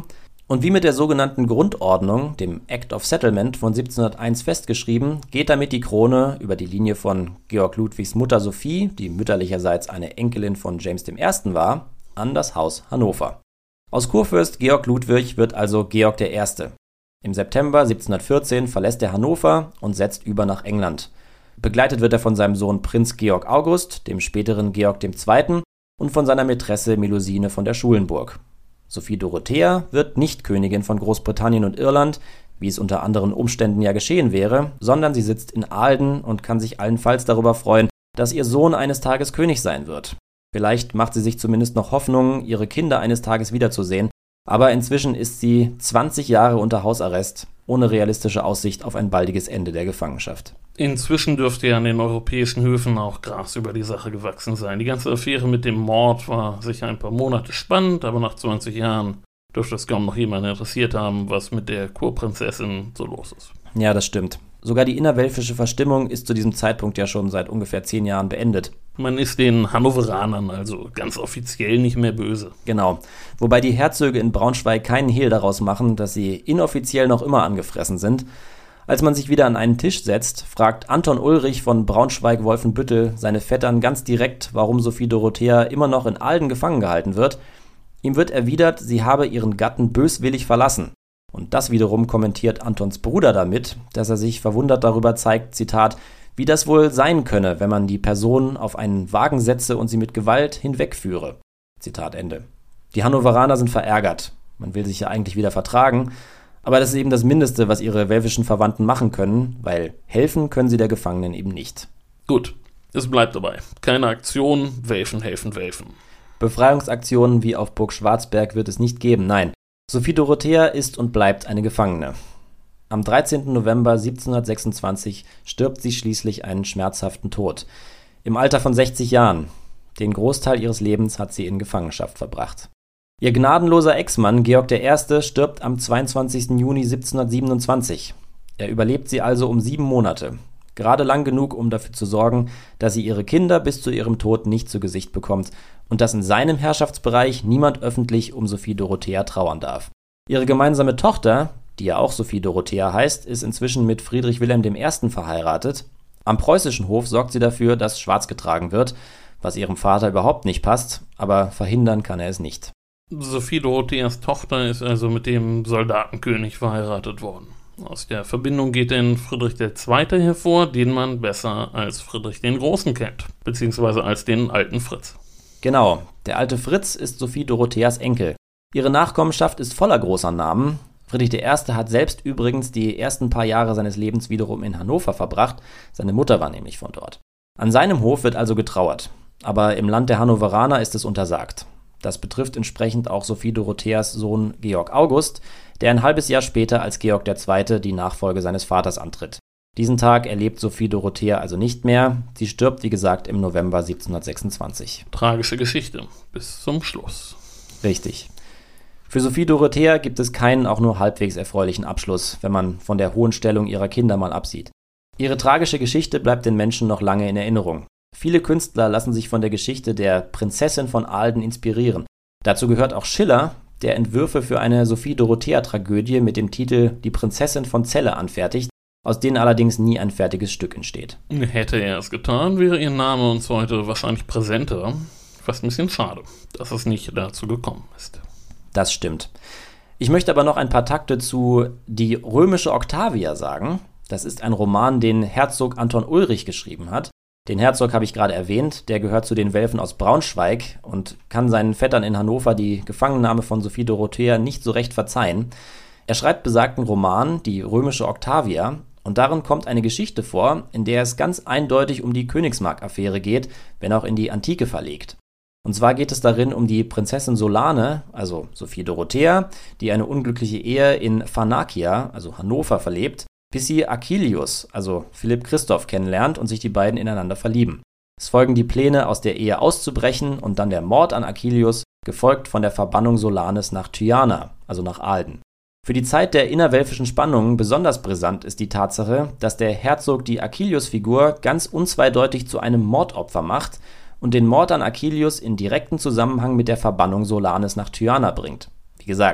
[SPEAKER 2] Und wie mit der sogenannten Grundordnung, dem Act of Settlement von siebzehnhunderteins festgeschrieben, geht damit die Krone über die Linie von Georg Ludwigs Mutter Sophie, die mütterlicherseits eine Enkelin von James der Erste war, an das Haus Hannover. Aus Kurfürst Georg Ludwig wird also Georg der Erste. Im September siebzehnhundertvierzehn verlässt er Hannover und setzt über nach England. Begleitet wird er von seinem Sohn Prinz Georg August, dem späteren Georg der Zweite, und von seiner Mätresse Melusine von der Schulenburg. Sophie Dorothea wird nicht Königin von Großbritannien und Irland, wie es unter anderen Umständen ja geschehen wäre, sondern sie sitzt in Ahlden und kann sich allenfalls darüber freuen, dass ihr Sohn eines Tages König sein wird. Vielleicht macht sie sich zumindest noch Hoffnung, ihre Kinder eines Tages wiederzusehen, aber inzwischen ist sie zwanzig Jahre unter Hausarrest, ohne realistische Aussicht auf ein baldiges Ende der Gefangenschaft.
[SPEAKER 3] Inzwischen dürfte ja an den europäischen Höfen auch Gras über die Sache gewachsen sein. Die ganze Affäre mit dem Mord war sicher ein paar Monate spannend, aber nach zwanzig Jahren dürfte es kaum noch jemanden interessiert haben, was mit der Kurprinzessin so los ist.
[SPEAKER 2] Ja, das stimmt. Sogar die innerwelfische Verstimmung ist zu diesem Zeitpunkt ja schon seit ungefähr zehn Jahren beendet.
[SPEAKER 3] Man ist den Hannoveranern also ganz offiziell nicht mehr böse.
[SPEAKER 2] Genau. Wobei die Herzöge in Braunschweig keinen Hehl daraus machen, dass sie inoffiziell noch immer angefressen sind. Als man sich wieder an einen Tisch setzt, fragt Anton Ulrich von Braunschweig-Wolfenbüttel seine Vettern ganz direkt, warum Sophie Dorothea immer noch in Ahlden gefangen gehalten wird. Ihm wird erwidert, sie habe ihren Gatten böswillig verlassen. Und das wiederum kommentiert Antons Bruder damit, dass er sich verwundert darüber zeigt, Zitat, wie das wohl sein könne, wenn man die Person auf einen Wagen setze und sie mit Gewalt hinwegführe. Zitat Ende. Die Hannoveraner sind verärgert. Man will sich ja eigentlich wieder vertragen. Aber das ist eben das Mindeste, was ihre welfischen Verwandten machen können, weil helfen können sie der Gefangenen eben nicht.
[SPEAKER 3] Gut, es bleibt dabei. Keine Aktion, Welfen helfen Welfen.
[SPEAKER 2] Befreiungsaktionen wie auf Burg Schwarzberg wird es nicht geben, nein. Sophie Dorothea ist und bleibt eine Gefangene. Am dreizehnten November siebzehnhundertsechsundzwanzig stirbt sie schließlich einen schmerzhaften Tod. Im Alter von sechzig Jahren. Den Großteil ihres Lebens hat sie in Gefangenschaft verbracht. Ihr gnadenloser Ex-Mann Georg der Erste stirbt am zweiundzwanzigsten Juni siebzehnhundertsiebenundzwanzig. Er überlebt sie also um sieben Monate. Gerade lang genug, um dafür zu sorgen, dass sie ihre Kinder bis zu ihrem Tod nicht zu Gesicht bekommt und dass in seinem Herrschaftsbereich niemand öffentlich um Sophie Dorothea trauern darf. Ihre gemeinsame Tochter, die ja auch Sophie Dorothea heißt, ist inzwischen mit Friedrich Wilhelm der Erste verheiratet. Am preußischen Hof sorgt sie dafür, dass schwarz getragen wird, was ihrem Vater überhaupt nicht passt, aber verhindern kann er es nicht.
[SPEAKER 3] Sophie Dorotheas Tochter ist also mit dem Soldatenkönig verheiratet worden. Aus der Verbindung geht denn Friedrich der Zweite hervor, den man besser als Friedrich den Großen kennt, beziehungsweise als den alten Fritz.
[SPEAKER 2] Genau, der alte Fritz ist Sophie Dorotheas Enkel. Ihre Nachkommenschaft ist voller großer Namen. Friedrich der Erste hat selbst übrigens die ersten paar Jahre seines Lebens wiederum in Hannover verbracht, seine Mutter war nämlich von dort. An seinem Hof wird also getrauert, aber im Land der Hannoveraner ist es untersagt. Das betrifft entsprechend auch Sophie Dorotheas Sohn Georg August, der ein halbes Jahr später als Georg der Zweite die Nachfolge seines Vaters antritt. Diesen Tag erlebt Sophie Dorothea also nicht mehr. Sie stirbt, wie gesagt, im November siebzehnhundertsechsundzwanzig.
[SPEAKER 3] Tragische Geschichte. Bis zum Schluss.
[SPEAKER 2] Richtig. Für Sophie Dorothea gibt es keinen auch nur halbwegs erfreulichen Abschluss, wenn man von der hohen Stellung ihrer Kinder mal absieht. Ihre tragische Geschichte bleibt den Menschen noch lange in Erinnerung. Viele Künstler lassen sich von der Geschichte der Prinzessin von Ahlden inspirieren. Dazu gehört auch Schiller, der Entwürfe für eine Sophie-Dorothea-Tragödie mit dem Titel Die Prinzessin von Celle anfertigt, aus denen allerdings nie ein fertiges Stück entsteht.
[SPEAKER 3] Hätte er es getan, wäre ihr Name uns heute wahrscheinlich präsenter. Fast ein bisschen schade, dass es nicht dazu gekommen ist.
[SPEAKER 2] Das stimmt. Ich möchte aber noch ein paar Takte zu Die römische Octavia sagen. Das ist ein Roman, den Herzog Anton Ulrich geschrieben hat. Den Herzog habe ich gerade erwähnt, der gehört zu den Welfen aus Braunschweig und kann seinen Vettern in Hannover die Gefangennahme von Sophie Dorothea nicht so recht verzeihen. Er schreibt besagten Roman, Die römische Octavia, und darin kommt eine Geschichte vor, in der es ganz eindeutig um die Königsmark-Affäre geht, wenn auch in die Antike verlegt. Und zwar geht es darin um die Prinzessin Solane, also Sophie Dorothea, die eine unglückliche Ehe in Pharnakia, also Hannover, verlebt, bis sie Achilleus, also Philipp Christoph, kennenlernt und sich die beiden ineinander verlieben. Es folgen die Pläne, aus der Ehe auszubrechen und dann der Mord an Achilleus, gefolgt von der Verbannung Solanes nach Tyana, also nach Ahlden. Für die Zeit der innerwelfischen Spannungen besonders brisant ist die Tatsache, dass der Herzog die Achilleus-Figur ganz unzweideutig zu einem Mordopfer macht und den Mord an Achilleus in direkten Zusammenhang mit der Verbannung Solanes nach Tyana bringt. Wie gesagt,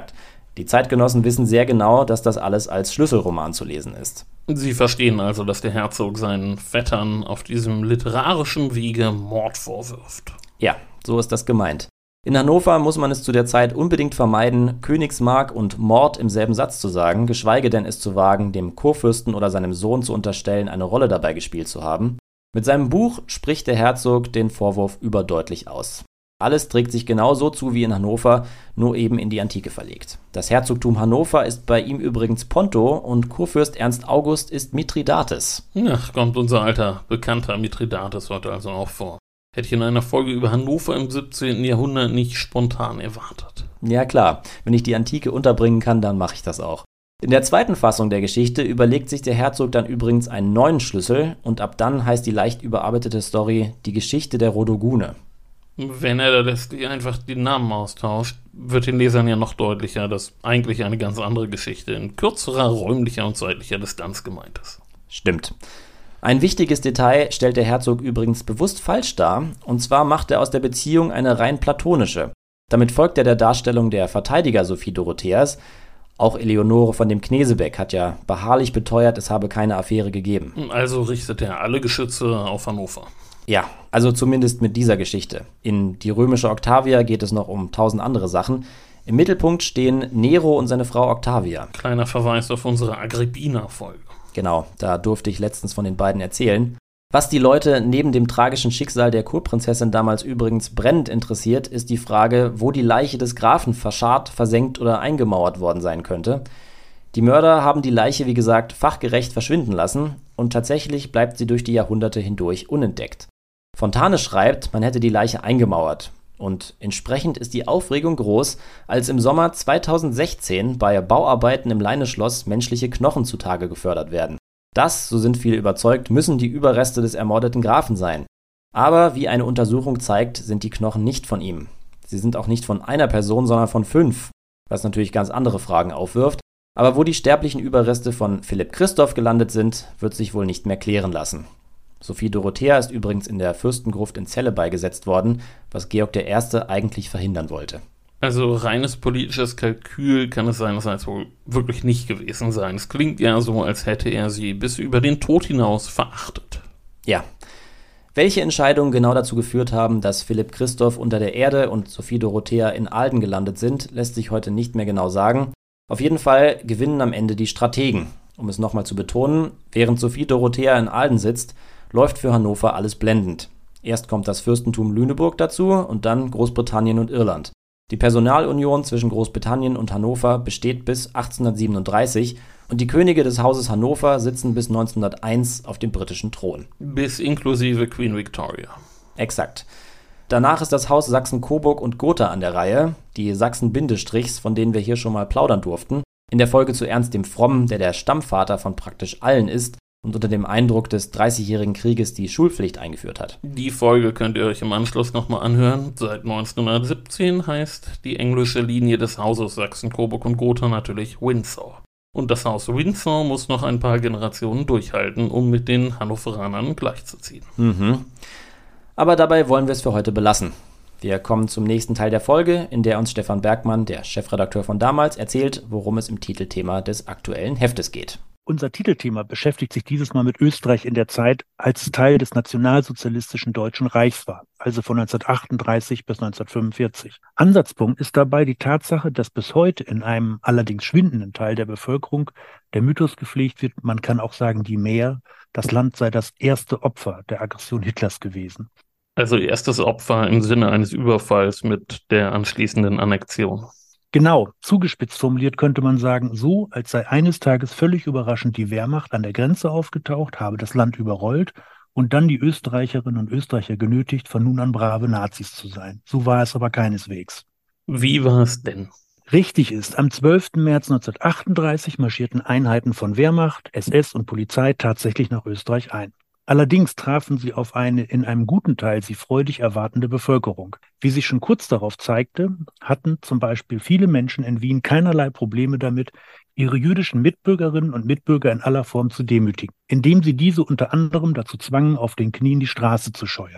[SPEAKER 2] Die Zeitgenossen wissen sehr genau, dass das alles als Schlüsselroman zu lesen ist.
[SPEAKER 3] Sie verstehen also, dass der Herzog seinen Vettern auf diesem literarischen Wege Mord vorwirft.
[SPEAKER 2] Ja, so ist das gemeint. In Hannover muss man es zu der Zeit unbedingt vermeiden, Königsmark und Mord im selben Satz zu sagen, geschweige denn es zu wagen, dem Kurfürsten oder seinem Sohn zu unterstellen, eine Rolle dabei gespielt zu haben. Mit seinem Buch spricht der Herzog den Vorwurf überdeutlich aus. Alles trägt sich genau so zu wie in Hannover, nur eben in die Antike verlegt. Das Herzogtum Hannover ist bei ihm übrigens Ponto und Kurfürst Ernst August ist Mithridates.
[SPEAKER 3] Ach, kommt unser alter, bekannter Mithridates heute also auch vor. Hätte ich in einer Folge über Hannover im siebzehnten Jahrhundert nicht spontan erwartet.
[SPEAKER 2] Ja klar, wenn ich die Antike unterbringen kann, dann mache ich das auch. In der zweiten Fassung der Geschichte überlegt sich der Herzog dann übrigens einen neuen Schlüssel und ab dann heißt die leicht überarbeitete Story die Geschichte der Rodogune.
[SPEAKER 3] Wenn er da letztlich einfach die Namen austauscht, wird den Lesern ja noch deutlicher, dass eigentlich eine ganz andere Geschichte in kürzerer räumlicher und zeitlicher Distanz gemeint ist.
[SPEAKER 2] Stimmt. Ein wichtiges Detail stellt der Herzog übrigens bewusst falsch dar, und zwar macht er aus der Beziehung eine rein platonische. Damit folgt er der Darstellung der Verteidiger Sophie Dorotheas. Auch Eleonore von dem Knesebeck hat ja beharrlich beteuert, es habe keine Affäre gegeben.
[SPEAKER 3] Also richtet er alle Geschütze auf Hannover.
[SPEAKER 2] Ja, also zumindest mit dieser Geschichte. In Die römische Octavia geht es noch um tausend andere Sachen. Im Mittelpunkt stehen Nero und seine Frau Octavia.
[SPEAKER 3] Kleiner Verweis auf unsere Agrippina-Folge.
[SPEAKER 2] Genau, da durfte ich letztens von den beiden erzählen. Was die Leute neben dem tragischen Schicksal der Kurprinzessin damals übrigens brennend interessiert, ist die Frage, wo die Leiche des Grafen verscharrt, versenkt oder eingemauert worden sein könnte. Die Mörder haben die Leiche, wie gesagt, fachgerecht verschwinden lassen und tatsächlich bleibt sie durch die Jahrhunderte hindurch unentdeckt. Fontane schreibt, man hätte die Leiche eingemauert. Und entsprechend ist die Aufregung groß, als im Sommer zweitausendsechzehn bei Bauarbeiten im Leineschloss menschliche Knochen zutage gefördert werden. Das, so sind viele überzeugt, müssen die Überreste des ermordeten Grafen sein. Aber wie eine Untersuchung zeigt, sind die Knochen nicht von ihm. Sie sind auch nicht von einer Person, sondern von fünf, was natürlich ganz andere Fragen aufwirft. Aber wo die sterblichen Überreste von Philipp Christoph gelandet sind, wird sich wohl nicht mehr klären lassen. Sophie Dorothea ist übrigens in der Fürstengruft in Celle beigesetzt worden, was Georg der Erste eigentlich verhindern wollte.
[SPEAKER 3] Also reines politisches Kalkül kann es seinerseits wohl wirklich nicht gewesen sein. Es klingt ja so, als hätte er sie bis über den Tod hinaus verachtet.
[SPEAKER 2] Ja. Welche Entscheidungen genau dazu geführt haben, dass Philipp Christoph unter der Erde und Sophie Dorothea in Ahlden gelandet sind, lässt sich heute nicht mehr genau sagen. Auf jeden Fall gewinnen am Ende die Strategen. Um es nochmal zu betonen, während Sophie Dorothea in Ahlden sitzt, läuft für Hannover alles blendend. Erst kommt das Fürstentum Lüneburg dazu und dann Großbritannien und Irland. Die Personalunion zwischen Großbritannien und Hannover besteht bis achtzehnhundertsiebenunddreißig und die Könige des Hauses Hannover sitzen bis neunzehnhunderteins auf dem britischen Thron.
[SPEAKER 3] Bis inklusive Queen Victoria.
[SPEAKER 2] Exakt. Danach ist das Haus Sachsen-Coburg und Gotha an der Reihe, die Sachsen-Bindestrichs, von denen wir hier schon mal plaudern durften. In der Folge zu Ernst dem Frommen, der der Stammvater von praktisch allen ist und unter dem Eindruck des dreißigjährigen Krieges die Schulpflicht eingeführt hat.
[SPEAKER 3] Die Folge könnt ihr euch im Anschluss nochmal anhören. Seit neunzehnhundertsiebzehn heißt die englische Linie des Hauses Sachsen-Coburg und Gotha natürlich Windsor. Und das Haus Windsor muss noch ein paar Generationen durchhalten, um mit den Hannoveranern gleichzuziehen.
[SPEAKER 2] Mhm. Aber dabei wollen wir es für heute belassen. Wir kommen zum nächsten Teil der Folge, in der uns Stefan Bergmann, der Chefredakteur von damals, erzählt, worum es im Titelthema des aktuellen Heftes geht.
[SPEAKER 4] Unser Titelthema beschäftigt sich dieses Mal mit Österreich in der Zeit, als es Teil des nationalsozialistischen Deutschen Reichs war, also von neunzehnhundertachtunddreißig bis neunzehnhundertfünfundvierzig. Ansatzpunkt ist dabei die Tatsache, dass bis heute in einem allerdings schwindenden Teil der Bevölkerung der Mythos gepflegt wird, man kann auch sagen die Mehr, das Land sei das erste Opfer der Aggression Hitlers gewesen.
[SPEAKER 3] Also erstes Opfer im Sinne eines Überfalls mit der anschließenden Annexion.
[SPEAKER 4] Genau, zugespitzt formuliert könnte man sagen, so als sei eines Tages völlig überraschend die Wehrmacht an der Grenze aufgetaucht, habe das Land überrollt und dann die Österreicherinnen und Österreicher genötigt, von nun an brave Nazis zu sein. So war es aber keineswegs.
[SPEAKER 3] Wie war es denn?
[SPEAKER 4] Richtig ist, am zwölften März neunzehnhundertachtunddreißig marschierten Einheiten von Wehrmacht, S S und Polizei tatsächlich nach Österreich ein. Allerdings trafen sie auf eine in einem guten Teil sie freudig erwartende Bevölkerung. Wie sich schon kurz darauf zeigte, hatten zum Beispiel viele Menschen in Wien keinerlei Probleme damit, ihre jüdischen Mitbürgerinnen und Mitbürger in aller Form zu demütigen, indem sie diese unter anderem dazu zwangen, auf den Knien die Straße zu scheuern.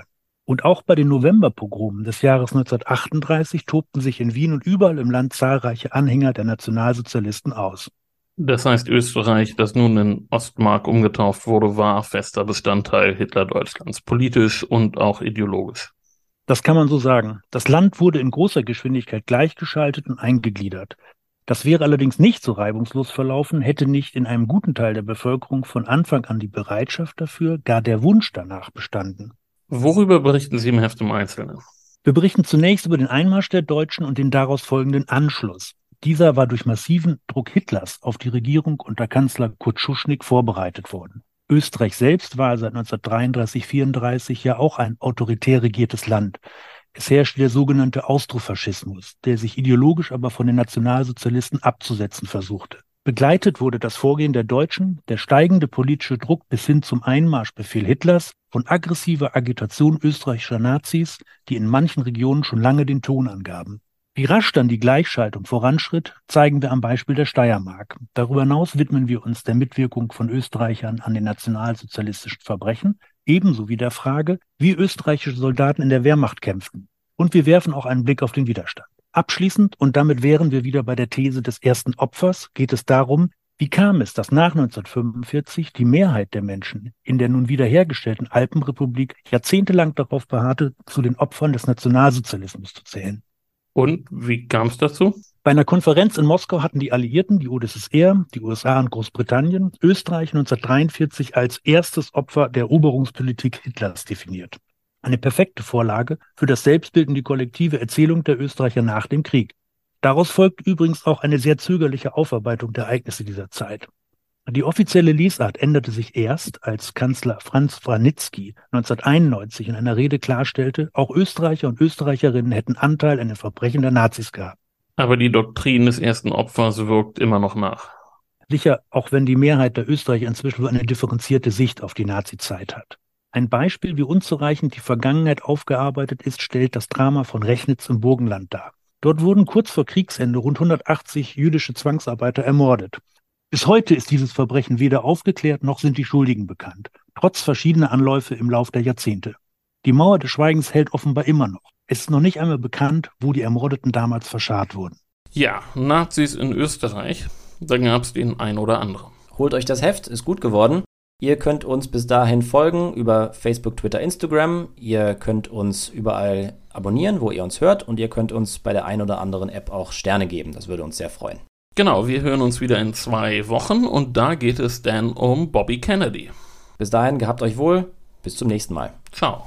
[SPEAKER 4] Und auch bei den Novemberpogromen des Jahres neunzehnhundertachtunddreißig tobten sich in Wien und überall im Land zahlreiche Anhänger der Nationalsozialisten aus.
[SPEAKER 3] Das heißt, Österreich, das nun in Ostmark umgetauft wurde, war fester Bestandteil Hitlerdeutschlands, politisch und auch ideologisch.
[SPEAKER 4] Das kann man so sagen. Das Land wurde in großer Geschwindigkeit gleichgeschaltet und eingegliedert. Das wäre allerdings nicht so reibungslos verlaufen, hätte nicht in einem guten Teil der Bevölkerung von Anfang an die Bereitschaft dafür, gar der Wunsch danach bestanden.
[SPEAKER 3] Worüber berichten Sie im Heft im Einzelnen?
[SPEAKER 4] Wir berichten zunächst über den Einmarsch der Deutschen und den daraus folgenden Anschluss. Dieser war durch massiven Druck Hitlers auf die Regierung unter Kanzler Kurt Schuschnigg vorbereitet worden. Österreich selbst war seit neunzehnhundertdreiunddreißig vierunddreißig ja auch ein autoritär regiertes Land. Es herrschte der sogenannte Austrofaschismus, der sich ideologisch aber von den Nationalsozialisten abzusetzen versuchte. Begleitet wurde das Vorgehen der Deutschen, der steigende politische Druck bis hin zum Einmarschbefehl Hitlers, von aggressiver Agitation österreichischer Nazis, die in manchen Regionen schon lange den Ton angaben. Wie rasch dann die Gleichschaltung voranschritt, zeigen wir am Beispiel der Steiermark. Darüber hinaus widmen wir uns der Mitwirkung von Österreichern an den nationalsozialistischen Verbrechen, ebenso wie der Frage, wie österreichische Soldaten in der Wehrmacht kämpften. Und wir werfen auch einen Blick auf den Widerstand. Abschließend, und damit wären wir wieder bei der These des ersten Opfers, geht es darum, wie kam es, dass nach neunzehnhundertfünfundvierzig die Mehrheit der Menschen in der nun wiederhergestellten Alpenrepublik jahrzehntelang darauf beharrte, zu den Opfern des Nationalsozialismus zu zählen.
[SPEAKER 3] Und wie kam es dazu?
[SPEAKER 4] Bei einer Konferenz in Moskau hatten die Alliierten, die U d S S R, die U S A und Großbritannien, Österreich neunzehnhundertdreiundvierzig als erstes Opfer der Eroberungspolitik Hitlers definiert. Eine perfekte Vorlage für das Selbstbild und die kollektive Erzählung der Österreicher nach dem Krieg. Daraus folgt übrigens auch eine sehr zögerliche Aufarbeitung der Ereignisse dieser Zeit. Die offizielle Lesart änderte sich erst, als Kanzler Franz Vranitzky neunzehnhunderteinundneunzig in einer Rede klarstellte, auch Österreicher und Österreicherinnen hätten Anteil an den Verbrechen der Nazis gehabt.
[SPEAKER 3] Aber die Doktrin des ersten Opfers wirkt immer noch nach.
[SPEAKER 4] Sicher, auch wenn die Mehrheit der Österreicher inzwischen eine differenzierte Sicht auf die Nazizeit hat. Ein Beispiel, wie unzureichend die Vergangenheit aufgearbeitet ist, stellt das Drama von Rechnitz im Burgenland dar. Dort wurden kurz vor Kriegsende rund hundertachtzig jüdische Zwangsarbeiter ermordet. Bis heute ist dieses Verbrechen weder aufgeklärt, noch sind die Schuldigen bekannt, trotz verschiedener Anläufe im Lauf der Jahrzehnte. Die Mauer des Schweigens hält offenbar immer noch. Es ist noch nicht einmal bekannt, wo die Ermordeten damals verscharrt wurden.
[SPEAKER 3] Ja, Nazis in Österreich, da gab es den ein oder anderen.
[SPEAKER 2] Holt euch das Heft, ist gut geworden. Ihr könnt uns bis dahin folgen über Facebook, Twitter, Instagram. Ihr könnt uns überall abonnieren, wo ihr uns hört. Und ihr könnt uns bei der ein oder anderen App auch Sterne geben. Das würde uns sehr freuen.
[SPEAKER 3] Genau, wir hören uns wieder in zwei Wochen und da geht es dann um Bobby Kennedy.
[SPEAKER 2] Bis dahin, gehabt euch wohl. Bis zum nächsten Mal.
[SPEAKER 3] Ciao.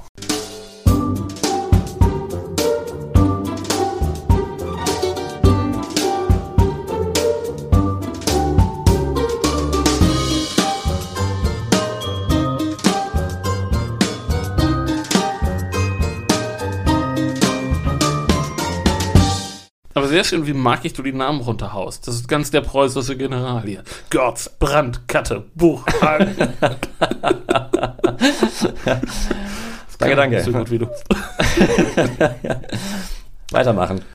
[SPEAKER 3] Aber sehr schön, wie markig du die Namen runterhaust. Das ist ganz der preußische General hier. Görz, Brandt, Katte, Buch.
[SPEAKER 2] Danke, danke.
[SPEAKER 3] So gut wie du.
[SPEAKER 2] Weitermachen.